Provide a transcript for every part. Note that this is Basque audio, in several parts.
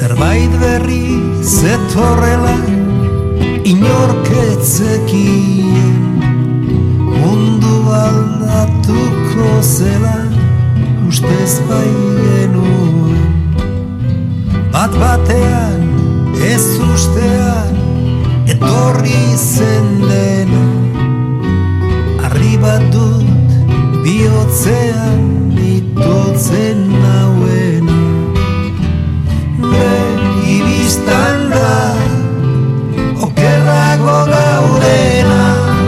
Zerbait berri zetorrela inorketzekien, mundu aldatuko zela ustez bai genuen. Bat batean ez ustean etorri zen dena, harri bat dut bihotzean itotzen nauena. Begi biztan da okerrago gaudena,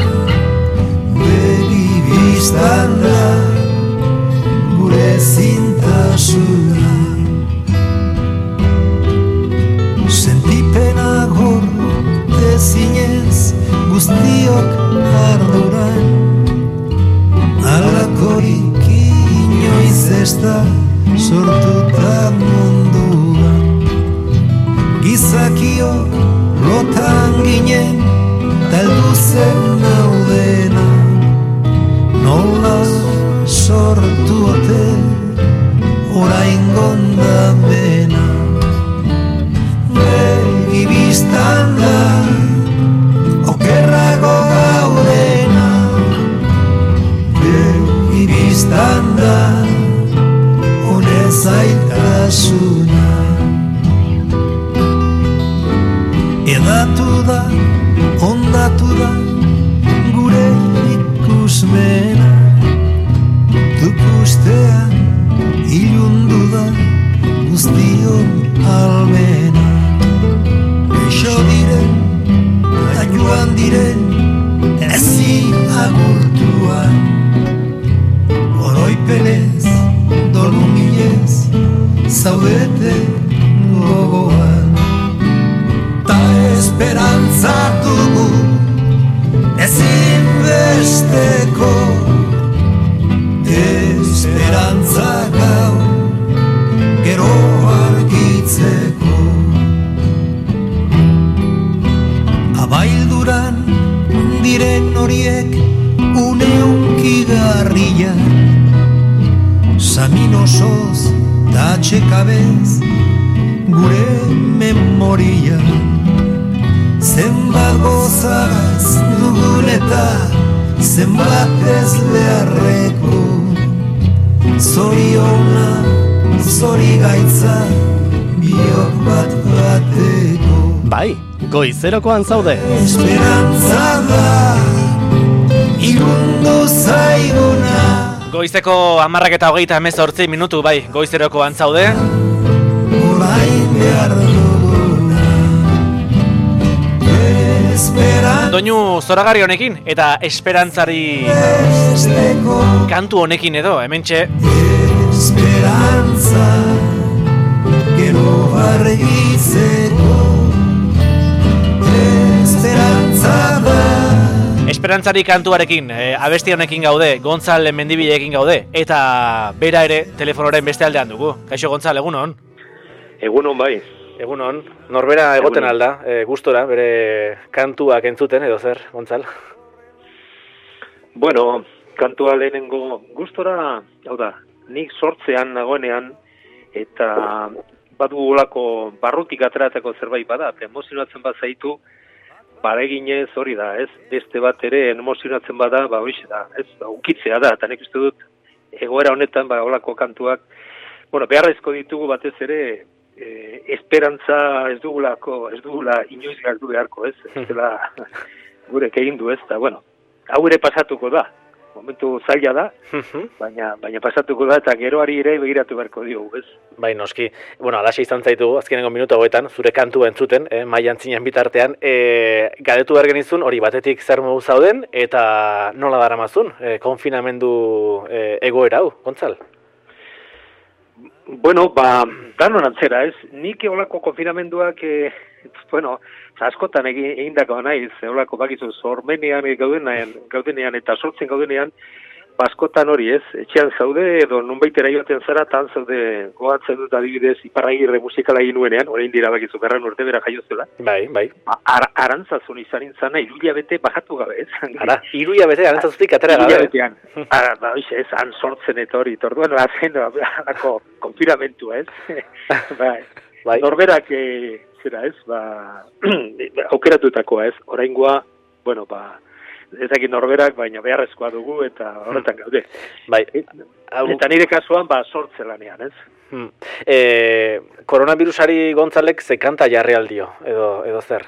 begi biztan da gure zintasuna. Sentipena gorte zinez guztiok arduran, alakorik inoiz ez da sortuta munduan. Gizakio lotan ginen taldu zen naudena, nola sortu ote orain gondamena. Begi biztan da okerrago gaudena, begi biztan da honez aitasuna. Edatu da, ondatu da gure ikusmena, dukustean ilundu da guztion almena. Eixo diren, eta joan diren, ezin agurtuan, oroipenez, doluminez, zaudete gogoan. Ta esperantza dugu, ezin besteko, esperantza gau, gero argitzeko. Abailduran diren horiek une hunkigarria, samin osoz da atxekabez gure memoria. Zenbat gozaz dugun eta zenbat ez beharreko, zoriona, zorigaitza, biok bat bateko. Bai, goizerokoan zaude. Esperantza da, ilundu zaiguna. Goizeko 10:28 bai, goizerokoan zaude. Orain behar duguna, esperantza. Doinu zoragarri honekin eta esperantzari kantu honekin edo, hementxe. Esperantza, gero argitzeko. Esperantza da. Esperantzari kantuarekin, abesti honekin gaude, Gontzal Mendibileekin gaude, eta bera ere telefonoren beste aldean dugu. Kaixo Gontzal, egunon? Egunon bai. Egunon, norbera egoten alda, gustora, bere kantuak entzuten edo zer, Gontzal? Bueno, kantua lehenengo gustora, hau da, nik sortzean nagoenean, eta badu olako barrutik ateratzeko zerbait bada, emozionatzen bat zaitu, bareginez hori da, ez? Beste bat ere emozionatzen bada, horixe da, ez? Ukitzea da, eta nik uste dut, egoera honetan, olako kantuak, bueno, beharrezko ditugu batez ere, esperantza ez dugula inoiz galdu beharko, ez? Ez dela gurek egin du, ez? Da, bueno, hau ere pasatuko da, momentu zaila da, baina pasatuko da, eta geroari ere begiratu beharko diogu, ez? Bai, noski. Bueno, alaxe izan zaitu, azkenengo minutu hauetan, zure kantua entzuten, mailan zinen bitartean, galdetu behar genizun, hori batetik zer modu zauden, eta nola daramazun, konfinamendu egoera hau, Gontzal? Bueno, danon antzera, ez? Nik olako konfinamenduak, bueno, askotan egindako naiz, olako bakizu, sormenean gaudenean eta sortzen gaudenean, askotan hori ez, etxean zaude, edo nunbaitera joaten zara, tan zaude goatzen dut adibidez, Iparragirre musikala egin nuenean, orain dira bakizu, 100 urte bera jaiozela. Bai. Arantzazun izan intzana, 3 hilabete bajatu gabe, ez? 3 hilabete, arantzazutik atera gabe. 3 hilabetean. Ez, han sortzen eta hori, torduan, alako konfinamentua, ez? Bai. Bai. Norberak, zera ez, aukeratutakoa ez, oraingoa, bueno, ez dakit norberak, baina beharrezkoa dugu eta horretan gaude. Bai. Eta nire kasuan, sortze lanean, ez? Koronavirusari Gontzalek ze kanta jarri aldio, edo zer?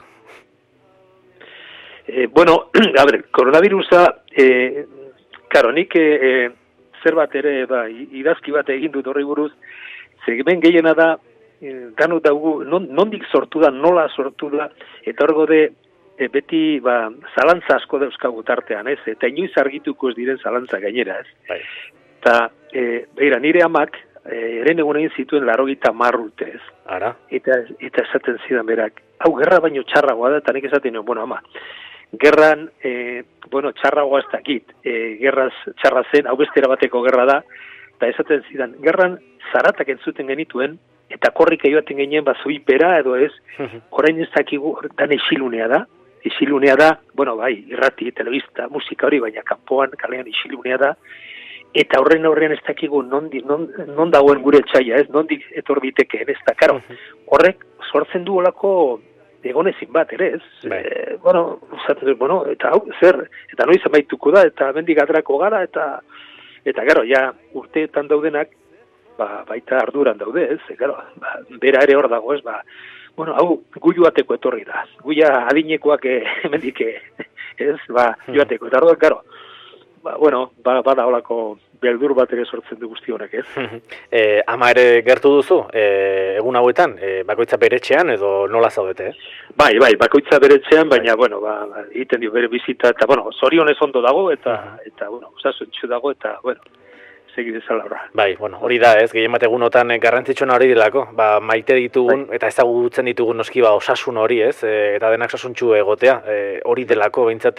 Bueno, a ver, koronavirusa, karo, nik zer bat ere, idazki bat egin dut horri buruz, segmen gehiena da, danut dugu, nondik sortu da, nola sortu da, eta hor gode, beti zalantza asko dauzkagu tartean, ez? Eta inoiz argituko ez diren zalantza gainera, ez? Bai. Eta, beira, nire amak, eren egun egin zituen 90 urte, ez? Ara? Eta esaten zidan berak, hau gerra baino txarragoa da, eta nik esaten nuen, bueno, ama, gerran, txarragoa ez dakit, gerraz txarra zen, hau bestera bateko gerra da, eta esaten zidan, gerran zaratak entzuten genituen, eta korrika joaten genien zuipera edo ez, orain ez dakigu, dan isilunea da, bueno, bai, irrati, telebista, musika hori, baina kanpoan, kalean isilunea da, eta horren ez dakigu non dagoen gure etxaia, ez, nondik etor bitekeen, ez da, karo, horrek sortzen du olako egonezin bat, ere, ez? Eta hau, zer, eta noiz amaituko da, eta mendik atrako gara, eta gero, ja, urteetan daudenak, baita arduran daude, ez? Gero, bera ere hor dago, ez? Hau, gu joateko etorri da. Guia adinekoak mendik, ez? Joateko, eta arduan, gero, bada holako beldur bat ere sortzen du guzti honek, ez? Ama ere gertu duzu, egun hauetan, bakoitza beretxean edo nola zaudete, Bai, bakoitza beretxean, baina, egiten dio bere bizita, eta, zorionez ondo dago, eta osasun dago, eta, segi dezala horra. Bai, hori da, ez, gehien bat egunotan garrantzitsuna hori dilako, maite ditugun, eta ezagutzen ditugun noski osasun hori, ez, eta denak osasuntxu egotea, hori delako, behintzat,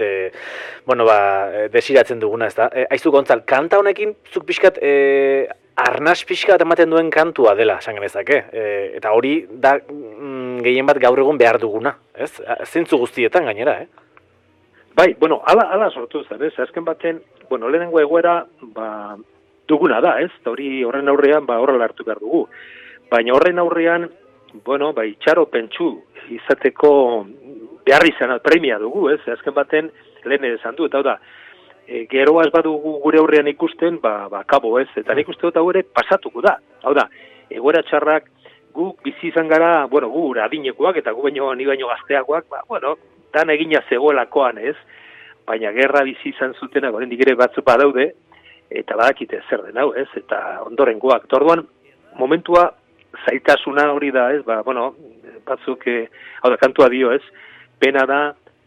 desiratzen duguna, ez da. Aizu Gontzal, kanta honekin, zuk pixkat, arnaz pixkat ematen duen kantua dela, esan genezake, eta hori da gehien bat gaur egun behar duguna, ez, zintzu guztietan gainera, Bai, ala sortu zen, ez, azken baten, lehenengo egoera, duguna da, ez? Hori horren aurrean horrela hartu behar dugu. Baina horren aurrean, itxaro pentsu izateko behar izan premia dugu, ez? Azken baten lehen esan du, eta hau da, geroaz badugu gure aurrean ikusten, kabo, ez? Eta nik uste dut hau ere pasatuko da. Hau da, egoera txarrak guk bizi izan gara, gu adinekoak eta gu ni baino gazteakoak, dan egina zegoelakoan, ez? Baina gerra bizi izan zutenak, oraindik ere batzuk badaude, eta badakite zer den hau, ez? Eta ondorengoak. Orduan, momentua zaitasuna hori da, ez? Batzuk, hau da, kantua dio, ez? Pena da,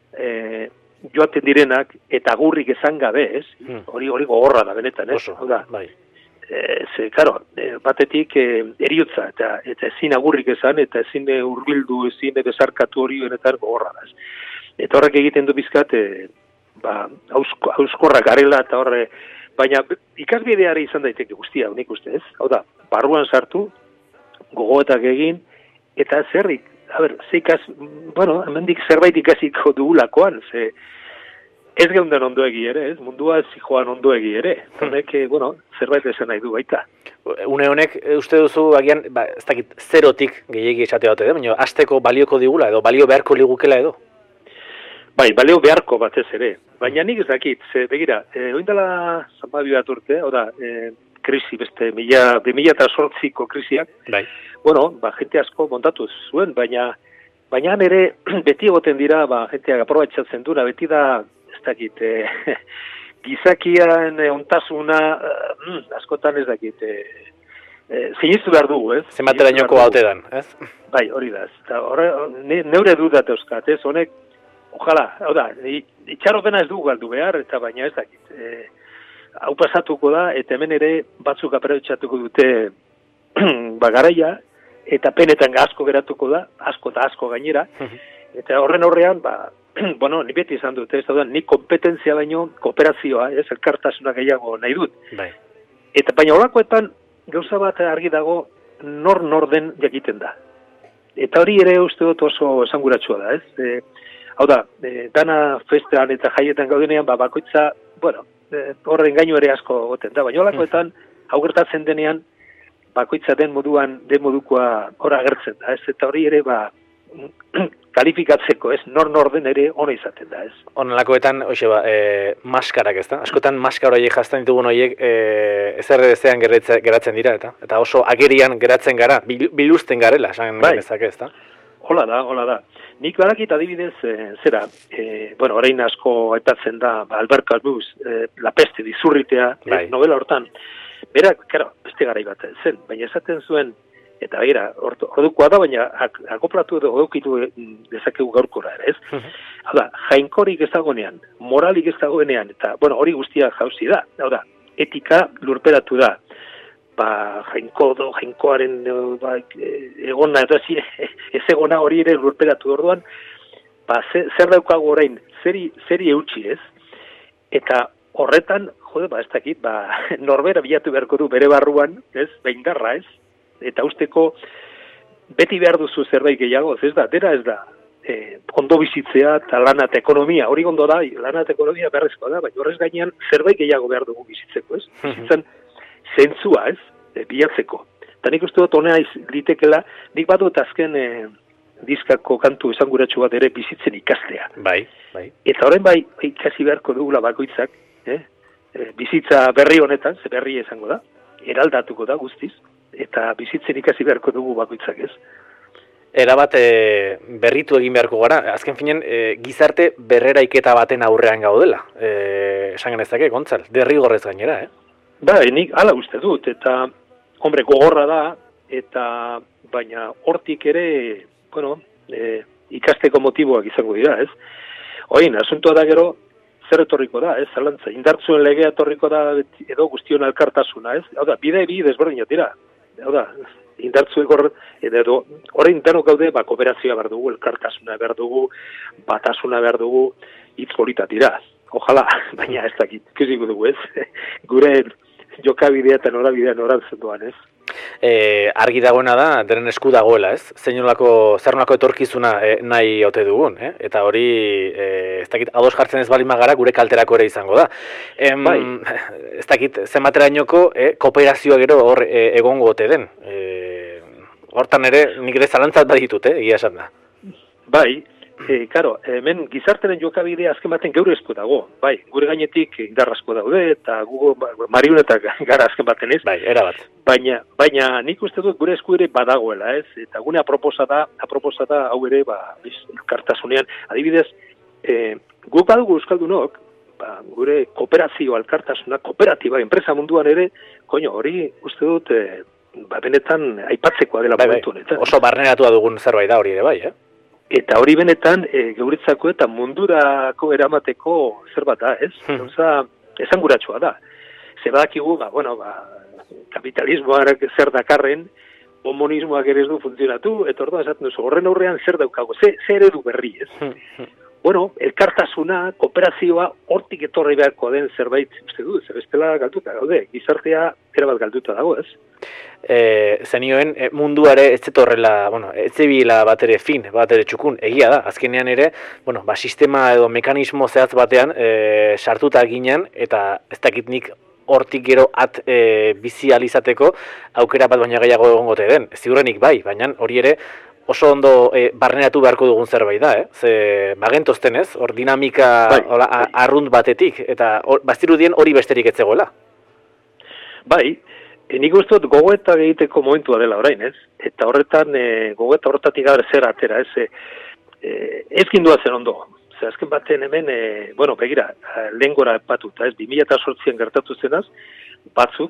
joaten direnak, eta gurrik esan gabe, ez? Hori gogorra da, benetan, ez? Hau da, bai. Karo, batetik eriotza, eta ezin agurrik esan, eta ezin hurbildu, ezin bezarkatu hori benetan gogorra da, ez? Eta horrek egiten du bizkat, hauskorra garela, eta horre, baina ikasbideari izan daiteke guztia, nik uste, ez? Hau da, barruan sartu, gogoetak egin, eta zerrik, hemendik zerbait ikasiko dugulakoan, ze ez geundan ondoegi ere, ez? Mundua ez joan ondoegi ere. Honek, zerbait esan nahi du baita. Une honek, uste duzu, agian, ez dakit, zerotik gehiagi esate dute, baina hasteko balioko digula, edo balio beharko ligukela edo? Bai, balio beharko batez ere. Baina nik ez dakit, begira, oindala zanbabi bat urte, krisi beste, 2008ko krisiak, bai. Jente asko montatu zuen, baina ere beti egoten dira, jenteak aprobatxatzen dura, beti da, ez dakit, gizakian ontasuna, askotan ez dakit, sinistu behar dugu, ez? Zenbaterainoko haute dan, ez? Bai, hori da, neure dudat euskat, ez, honek, ojalá, hau da, itxaropena ez dugu galdu behar, eta baina ez dakit. Hau pasatuko da, eta hemen ere batzuk aprobetxatuko dute garaia, eta penetan asko geratuko da, asko eta asko gainera, eta horren aurrean, ni beti izan dute, ez da, ni kompetentzia baino, kooperazioa, ez, elkartasuna gehiago nahi dut. Bai. Eta baina holakoetan, gauza bat argi dago, nor den jakiten da. Eta hori ere uste dut oso esanguratsua da, ez? Hau da, dana festean eta jaietan gaudenean, bakoitza, horren gaino ere asko goten da, baina holakoetan, hau gertatzen denean, bakoitza den modukoa hor agertzen da, ez? Eta hori ere, kalifikatzeko, ez? Nor den ere ona izaten da, ez? Honelakoetan, maskarak, ez da? Askotan maskara horiek jazten ditugun horiek ezer ezean geratzen dira, eta oso agerian geratzen gara, biluzten garela, esan genezake, ez da? Hola da. Nik badakit adibidez, orain asko aipatzen da, Albert Camus, La peste dizurritea, novela hortan, berak, beste garai bat zen, baina esaten zuen, eta begira, ordukoa da, baina akoplatu edo odokitu dezakegu gaurkora ere, ez? Hau da, jainkorik ez dagoenean, moralik ez dagoenean, eta, hori guztia jauzi da. Hau da, etika lurperatu da. Jainkoaren egona, eta ez egona hori ere lurperatu orduan, zer daukago orain, zeri eutxi, ez? Eta horretan, ez dakit, norbera bilatu beharko du bere barruan, ez? Beindarra, ez? Eta usteko beti behar duzu zerbait gehiago, ez da, ondo bizitzea eta lana eta ekonomia, hori ondo da, lana eta ekonomia beharrezkoa da, baina horrez gainean zerbait gehiago behar dugu bizitzeko, ez? Bizitzen zentzua, ez? Bilatzeko. Eta nik uste dut honea litekela, nik badut azken diskako kantu esanguratsu bat ere bizitzen ikastea. Bai. Eta horren ikasi beharko dugula bakoitzak, bizitza berri honetan, ze berri esango da, eraldatuko da guztiz, eta bizitzen ikasi beharko dugu bakoitzak, ez? Erabat berritu egin beharko gara. Azken finen, gizarte berreraiketa baten aurrean gaudela. Esan genezake, Gontzal, derrigorrez gainera, Nik hala uste dut, eta, gogorra da, eta baina hortik ere, ikasteko motiboak izango dira, ez? Oin, asuntoa da gero, zer etorriko da, ez? Zalantza, indartzuen legea etorriko da, edo guztion elkartasuna, ez? Hau da, bide desberdinat dira. Hau da, indartzuek edo orain denok gaude, kooperazioa behar dugu, elkartasuna behar dugu, batasuna behar dugu, hitz polita dira. Ojalá, baina ez dakit, kusiko dugu, ez? Gure jokabidea eta norabidea norantzen doan, ez? Argi dagoena da, deren esku dagoela, ez? Zer nolako etorkizuna nahi ote dugun, eta hori, ez dakit, ados jartzen ez balima gara, gure kalterako ere izango da. Ez dakit, zenbaterainoko kooperazioa gero hor egongo ote den. Hortan ere, nik ere zalantzat baditut, egia esan da. Bai, hemen gizarteren jokabidea azken baten geure esku dago. Bai, gure gainetik indarrazko daude, eta gu marionetak gara azken baten ez. Bai, erabat. Baina nik uste dut gure esku ere badagoela, ez? Eta gune aproposa da hau ere, elkartasunean. Adibidez, guk badugu euskaldunok, gure kooperazio, elkartasuna, kooperatiba, enpresa munduan ere, hori uste dut, benetan aipatzekoa dela momentu honetan. Oso barneratua dugun zerbait da hori ere bai, Eta hori benetan geuritzako eta mundurako eramateko zer bat da, ez? Esanguratsua da. Zer badakigu, kapitalismoak zer dakarren, komunismoak ere ez du funtzionatu, eta orduan esaten duzu, horren aurrean zer daukago, zer eredu berri, ez? Elkartasuna, kooperazioa, hortik etorri beharko den zerbait, uste du, zer bestela galduta gaude, gizartea erabat galduta dago, ez? Zenioen munduare ez zetorrela, ez zebila bat ere fin, bat ere txukun, egia da, azkenean ere, sistema edo mekanismo zehatz batean sartuta ginen, eta ez dakit nik hortik gero bizializateko aukera bat baina gehiago egongote den. Ziurrenik bai, baina hori ere oso ondo barneratu beharko dugun zerbait da, Ze bagentozten ez, hor dinamika arrunt batetik, eta bazirudien hori besterik ez zegoela. Bai, nik uste dut gogoeta egiteko momentua dela orain, ez? Eta horretan, gogoeta horretatik gara zer atera, ez? Ez gindua zen ondo. Zer, azken baten hemen, begira, lehen gora batuta, ez? 2008an gertatu zenaz, batzuk,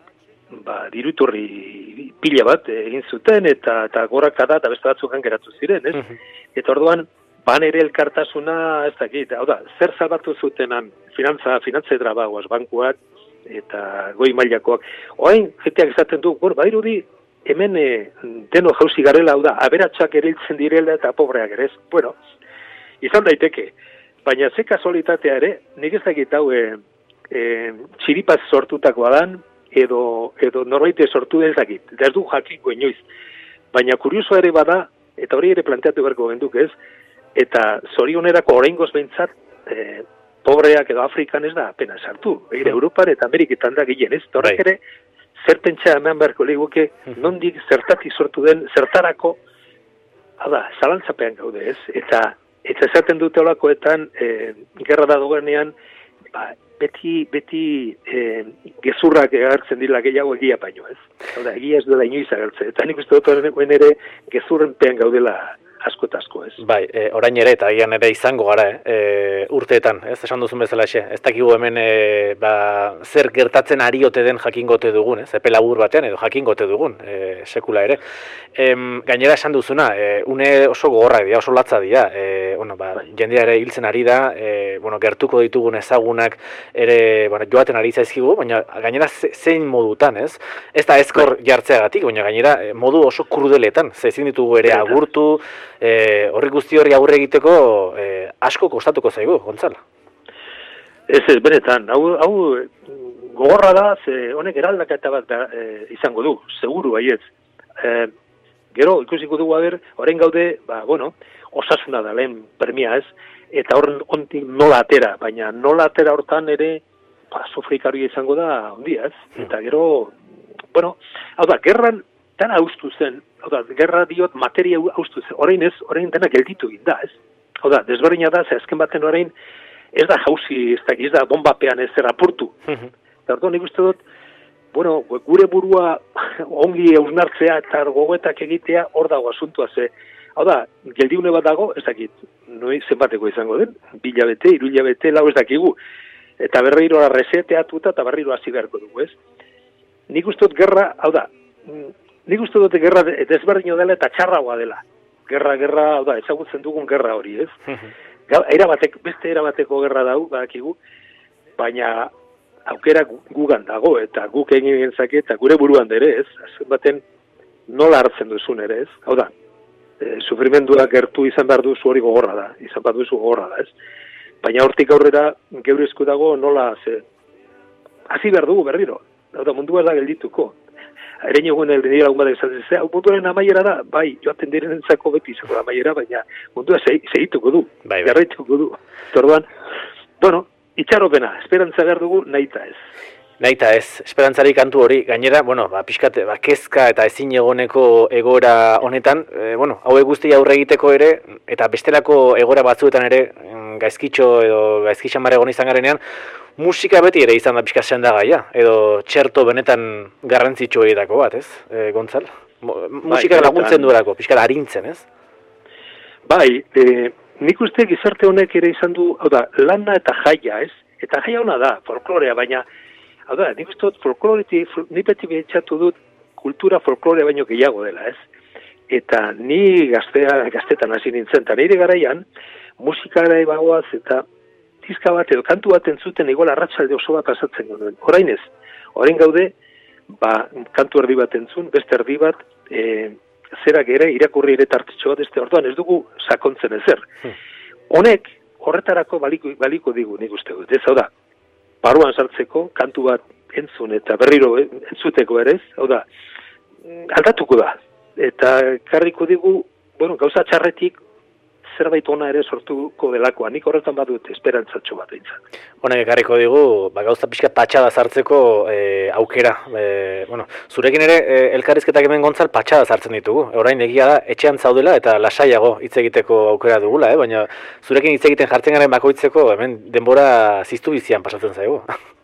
diruturri pila bat egin zuten, eta gorakada eta beste batzukan geratu ziren, ez? Eta orduan, ere elkartasuna, ez dakit, hau da, zer salbatu zutenan finantza trabagoaz, bankuak, eta goi mailakoak. Oain, jenteak esaten du, badirudi, hemen deno jauzi garela, hau da, aberatsak eriltzen direla eta pobreak ere ez. Izan daiteke, baina ze kasualitatea ere, nik ez dakit hau txiripaz sortutakoa dan, edo norbait sortu ez dakit, ez du jakiko inoiz. Baina kurioso ere bada, eta hori ere planteatu beharko genduk ez, eta zorionerako oraingoz behintzat, pobreak edo Afrikan ez da apenas sartu. Europan eta Ameriketan da gehien ez. Horrek ere zer pentsa eman beharko liguke, nondik zertatik sortu den, zertarako, zalantzapean gaude, ez? Eta esaten dute olakoetan, gerra da dugunean, beti gezurrak agertzen dira gehiago egia baino, ez? Egia ez dela inoiz agertzen. Eta nik uste dut horren ere gezurrenpean gaudela asko eta asko, ez? Bai, orain ere eta agian ere izango gara, urteetan, ez? Esan duzun bezalaxe. Ez dakigu hemen zer gertatzen ari ote den jakingote dugun, ez? Epe labur batean edo jakingote dugun, sekula ere. Gainera esan duzuna, une oso gogorrak dira, oso latza dira. Jendea ere hiltzen ari da, gertuko ditugun ezagunak ere joaten ari zaizkigu, baina gainera zein modutan, ez? Ez da ezkor jartzeagatik, baina gainera modu oso krudeletan, ezin ditugu ere agurtu, horri guzti horri aurre egiteko asko kostatuko zaigu, Gontzal. Ez, benetan, hau gogorra da, ze honek eraldaketa bat izango du, seguru baietz. Gero, ikusiko dugu orain gaude, osasuna da lehen premia, ez? Eta horren ontik nola atera, baina nola atera hortan ere sofrikaria izango da ondia, ez? Eta gero, hau da, gerran dena haustu zen, gerra diot materia haustu zen, orain dena gelditu egin da, ez? Hau da, desberdina da, ze azken baten orain ez da jauzi, ez da bombapean ez apurtu. Eta orduan nik uste dut, gure burua ongi hausnartzea eta gogoetak egitea hor dago asuntua, ze, hau da, geldiune bat dago, ez dakit, noi zenbateko izango den, 2 hilabete, 3 hilabete, lau ez dakigu, eta berriro reseteatuta eta berriro hasi beharko dugu, ez? Nik uste dut gerra, hau da, nik uste dut gerra desberdino dela eta txarragoa dela. Gerra, hau da, ezagutzen dugun gerra hori, ez? Beste erabateko gerra dau, badakigu, baina aukera gugan dago, eta guk egin gentzake, eta gure buruan ere, ez? Azken baten nola hartzen duzun ere, ez? Hau da, sufrimendua gertu izan behar duzu hori gogorra da, ez? Baina hortik aurrera geure esku dago nola, hasi behar dugu berriro, hau da, mundua ez da geldituko. Erein egun nire lagun bat esatzen, hau munduaren amaiera da, bai, joaten direnentzako beti izango da amaiera, baina mundua segituko du, jarraituko du. Orduan, itxaropena, esperantza behar dugu, nahita ez. Nahita ez, esperantzari kantu hori, gainera, pixkat, kezka eta ezin egoneko egoera honetan, hauek guzti aurre egiteko ere, eta bestelako egoera batzuetan ere, gaizkitxo edo gaizkitxan bare egon izan garenean, musika beti ere izan da pixka sendagaia, edo txerto benetan garrantzitsu egitako bat, ez, Gontzal? Musika laguntzen duelako, pixka arintzen, ez? Bai, nik uste gizarte honek ere izan du, hau da, lana eta jaia, ez? Eta jaia hona da, folklorea, baina, hau da, nik uste dut folkloretik, nik beti behitxatu dut kultura folklorea baino gehiago dela, ez? Eta ni gaztetan hasi nintzen, eta nire garaian, musikara bagoaz eta diska bat edo kantu bat entzuten igual arratsalde oso bat pasatzen genuen. Orain ez, orain gaude, kantu erdi bat entzun, beste erdi bat, zerak ere, irakurri ere tartitxo bat, orduan ez dugu sakontzen ezer. Honek, horretarako baliko digu nik uste dut. Ez hau da, barruan sartzeko, kantu bat entzun eta berriro entzuteko ere ez, hau da, aldatuko da. Eta karriko digu, gauza txarretik, zerbait ona ere sortuko delakoa. Nik horretan badut esperantzatxo bat eintzat. Honek ekarriko digu, gauza pixka patxada sartzeko aukera. Zurekin ere elkarrizketak hemen Gontzal patxada sartzen ditugu. Orain egia da, etxean zaudela eta lasaiago hitz egiteko aukera dugula, baina zurekin hitz egiten jartzen garen bakoitzeko hemen denbora ziztu bizian pasatzen zaigu.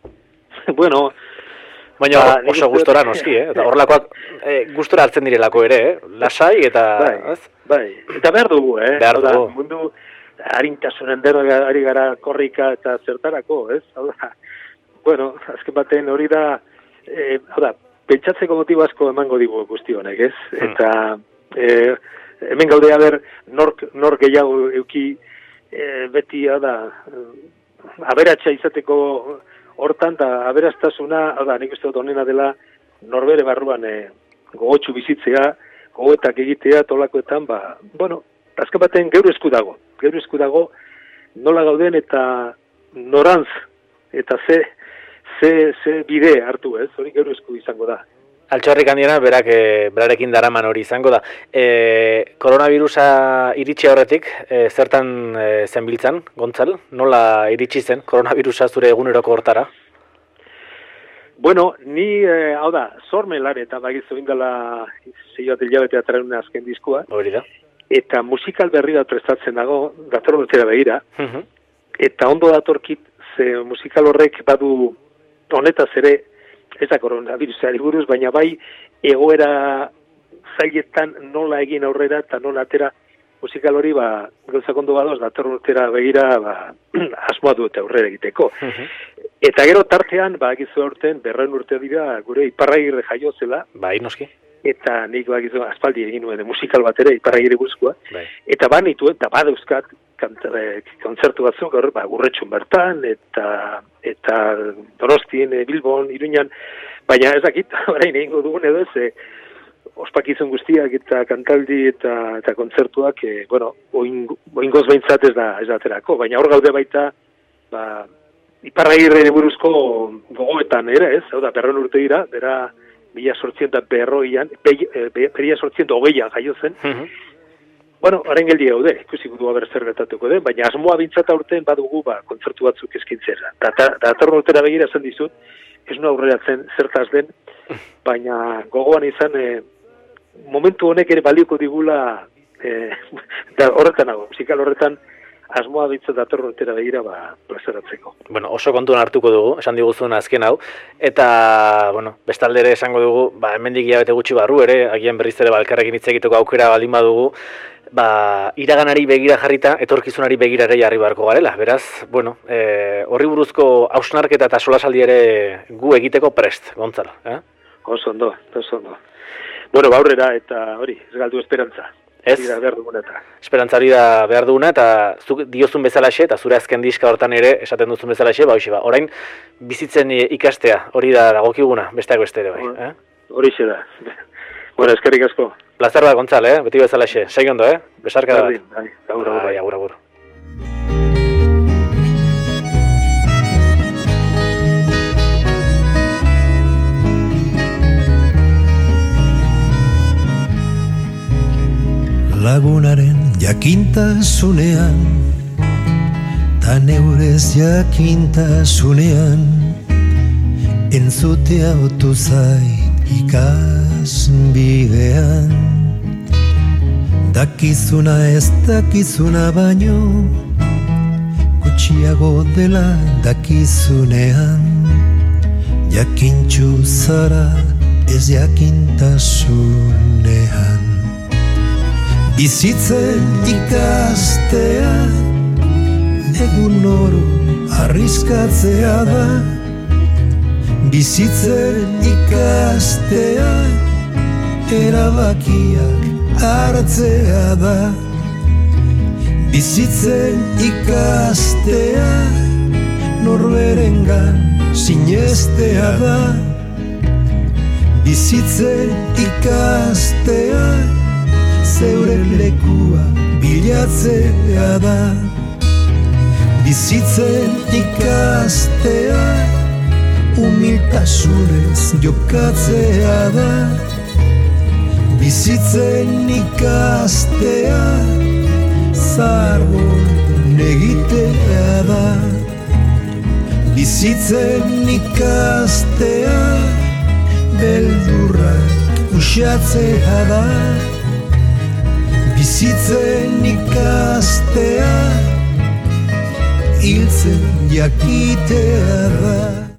Baina oso gustora noski, eta horrelakoak gustora hartzen direlako ere, lasai eta... Bai, eta behar dugu, Behar dugu. Mundu harintasunen ari gara korrika eta zertarako, ez? Hau da, azken baten hori da, pentsatzeko motibo asko emango digu guzti honek, ez? Eta hemen gaude haber nor gehiago euki beti, aberatsa izateko hortan, da aberastasuna, nik uste dut honena dela norbere barruan gogotxu bizitzea, gogoetak egitea, tolakoetan, azken baten geure esku dago, nola gauden eta norantz, eta ze bide hartu, ez, hori geure esku izango da. Altxorrik handiena, berarekin daraman hori izango da. Koronavirusa iritsi horretik, zertan zenbiltzan, Gontzal? Nola iritsi zen koronavirusa zure eguneroko hortara? Bueno, ni, hau da, sormelar eta bagizu indala 6 bat hilabete atraen azken diskua. Hori da. Eta musikal berri da prestatzen dago, dator urtera begira. Eta ondo datorkit, ze musikal horrek badu honetaz ere, ez da koronavirusari buruz, baina bai egoera zailetan nola egin aurrera eta nola atera musikal hori, gauzak ondo badoz, dator urtera begira, asmoa dute aurrera egiteko. Eta gero tartean, gizu aurten, 200 urte dira, gure Iparragirre jaio zela. Bai, noski. Eta nik gizu aspaldi egin nuen musikal bat ere, Iparragirre buruzkoa. Bai. Eta banituen, eta badauzkat, kontzertu batzuk, Urretxun bertan, eta Donostien, Bilbon, Iruñan, baina ez dakit, orain egingo dugun edo ez, ospakizun guztiak eta kantaldi eta kontzertuak, oingoz behintzat ez da aterako, baina hor gaude baita, Iparragirre buruzko gogoetan ere, ez, hau da, 200 urte dira, bera 1820an jaio zen. Haren geldi gaude, ikusi gudu haber zer gertatuko den, baina asmoa bintzat aurten badugu kontzertu batzuk eskintzera. Datorren urtera begira esan dizut, ez nu aurreratzen zertaz den, baina gogoan izan, momentu honek ere balioko digula, horretan nago, musikal horretan, asmoa bintzat datorren urtera begira plazaratzeko. Bueno, oso kontuan hartuko dugu, esan diguzun azken hau, eta, bestaldere esango dugu, hemendik hilabete gutxi barru ere, agian berriz ere elkarrekin hitz egiteko aukera baldin badugu, iraganari begira jarrita, etorkizunari begira ere jarri beharko garela. Beraz, horri buruzko hausnarketa eta solasaldi ere gu egiteko prest, Gontzalo. Oso ondo. Aurrera eta hori, ez galdu esperantza. Ez? Behar duguna eta. Esperantza hori da behar duguna, eta zuk diozun bezalaxe, eta zure azken diska hortan ere, esaten duzun bezalaxe, orain bizitzen ikastea, hori da dagokiguna, besteak beste ere bai. Horixe da. Eskerrik asko. Plazer bat, Gontzal, beti bezalaxe. Segi ondo, besarka da bat. Agur. Lagunaren jakintasunean, ta neurez jakintasunean, entzutea otu zait ikasbidean. Dakizuna ez dakizuna baino, gutxiago dela dakizunean, jakintxu zara ez jakintasunean. Bizitzen ikastea, egun oro arriskatzea da. Bizitzen ikastea, erabakiak hartzea da. Bizitzen ikastea, norberengan sinestea da. Bizitzen ikastea, zeure lekua bilatzea da. Bizitzen ikastea, humiltasunez jokatzea da. Bizitzen ikastea, zarbon egitea da. Bizitzen ikastea, beldurrak uxatzea da. Bizitzen ikastea, hiltzen jakitea da.